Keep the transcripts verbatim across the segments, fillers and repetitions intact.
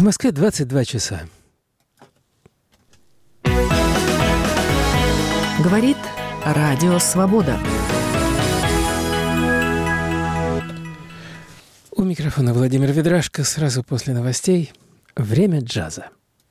В Москве двадцать два часа. Говорит Радио Свобода. У микрофона Владимир Ведрашко. Сразу после новостей «Время джаза».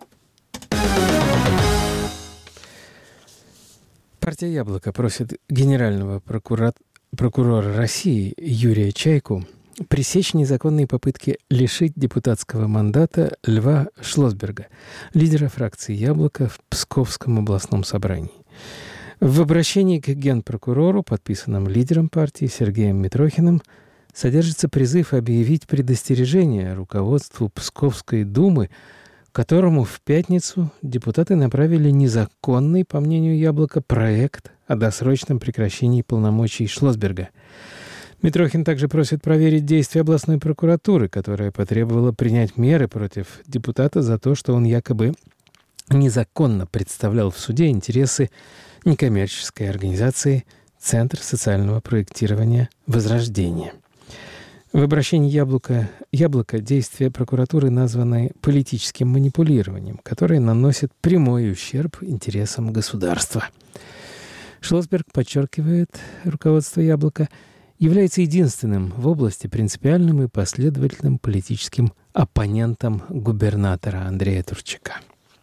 Партия «Яблоко» просит генерального прокура... прокурора России Юрия Чайку пресечь незаконные попытки лишить депутатского мандата Льва Шлосберга, лидера фракции «Яблоко» в Псковском областном собрании. В обращении к генпрокурору, подписанном лидером партии Сергеем Митрохиным, содержится призыв объявить предостережение руководству Псковской думы, которому в пятницу депутаты направили незаконный, по мнению «Яблока», проект о досрочном прекращении полномочий Шлосберга. Митрохин также просит проверить действия областной прокуратуры, которая потребовала принять меры против депутата за то, что он якобы незаконно представлял в суде интересы некоммерческой организации «Центр социального проектирования Возрождение». В обращении «Яблоко», «Яблоко» действия прокуратуры названы политическим манипулированием, которое наносит прямой ущерб интересам государства. Шлосберг, подчеркивает руководство «Яблока», является единственным в области принципиальным и последовательным политическим оппонентом губернатора Андрея Турчака.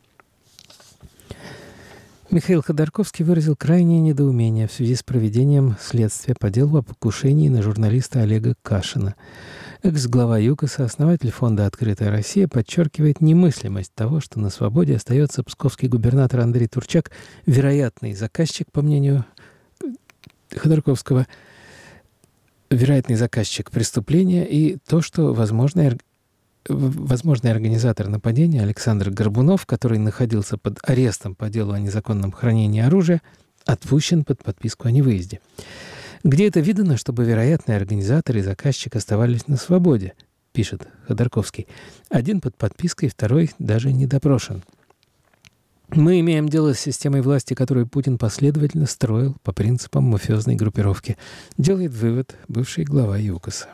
Михаил Ходорковский выразил крайнее недоумение в связи с проведением следствия по делу о покушении на журналиста Олега Кашина. Экс-глава ЮКОСа, основатель фонда «Открытая Россия», подчеркивает немыслимость того, что на свободе остается псковский губернатор Андрей Турчак, вероятный заказчик, по мнению Ходорковского, вероятный заказчик преступления, и то, что возможный, возможный организатор нападения Александр Горбунов, который находился под арестом по делу о незаконном хранении оружия, отпущен под подписку о невыезде. Где это видано, чтобы вероятный организатор и заказчик оставались на свободе, пишет Ходорковский. Один под подпиской, второй даже не допрошен. Мы имеем дело с системой власти, которую Путин последовательно строил по принципам мафиозной группировки, делает вывод бывший глава ЮКОСа.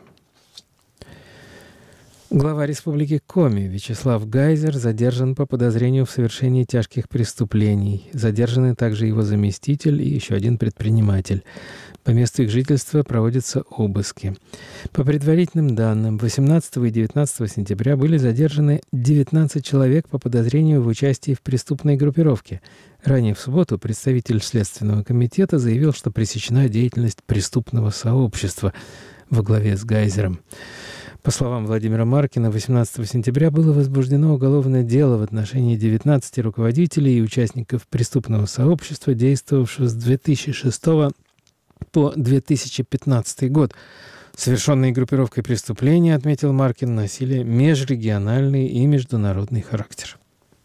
Глава Республики Коми Вячеслав Гайзер задержан по подозрению в совершении тяжких преступлений. Задержаны также его заместитель и еще один предприниматель. По месту их жительства проводятся обыски. По предварительным данным, восемнадцатого и девятнадцатого сентября были задержаны девятнадцать человек по подозрению в участии в преступной группировке. Ранее в субботу представитель Следственного комитета заявил, что пресечена деятельность преступного сообщества во главе с Гайзером. По словам Владимира Маркина, восемнадцатого сентября было возбуждено уголовное дело в отношении девятнадцати руководителей и участников преступного сообщества, действовавшего с две тысячи шестого по две тысячи пятнадцатый год. Совершенные группировкой преступления, отметил Маркин, носили межрегиональный и международный характер.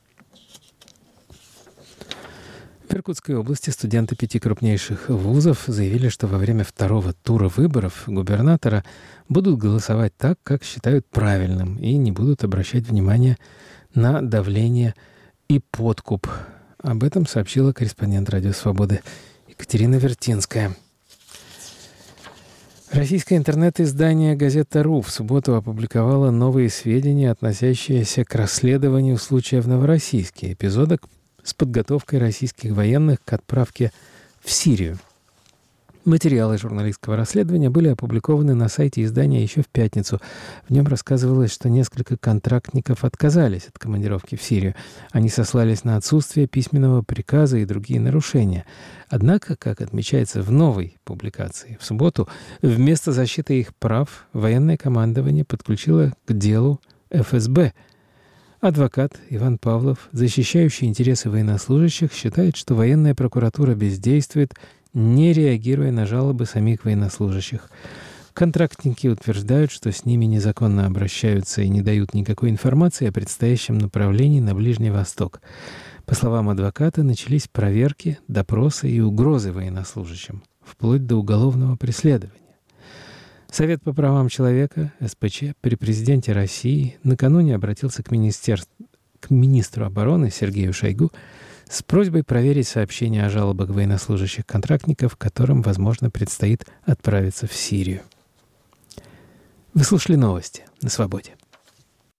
В Иркутской области студенты пяти крупнейших вузов заявили, что во время второго тура выборов губернатора будут голосовать так, как считают правильным, и не будут обращать внимание на давление и подкуп. Об этом сообщила корреспондент «Радио Свободы» Екатерина Вертинская. Российское интернет-издание «Газета.ру» в субботу опубликовало новые сведения, относящиеся к расследованию случая в Новороссийске, эпизода с подготовкой российских военных к отправке в Сирию. Материалы журналистского расследования были опубликованы на сайте издания еще в пятницу. В нем рассказывалось, что несколько контрактников отказались от командировки в Сирию. Они сослались на отсутствие письменного приказа и другие нарушения. Однако, как отмечается в новой публикации, в субботу вместо защиты их прав военное командование подключило к делу эф эс бэ. Адвокат Иван Павлов, защищающий интересы военнослужащих, считает, что военная прокуратура бездействует, не реагируя на жалобы самих военнослужащих. Контрактники утверждают, что с ними незаконно обращаются и не дают никакой информации о предстоящем направлении на Ближний Восток. По словам адвоката, начались проверки, допросы и угрозы военнослужащим, вплоть до уголовного преследования. Совет по правам человека, эс пэ че, при президенте России накануне обратился к, министер... к министру обороны Сергею Шойгу с просьбой проверить сообщения о жалобах военнослужащих контрактников, которым, возможно, предстоит отправиться в Сирию. Вы слушали новости на Свободе.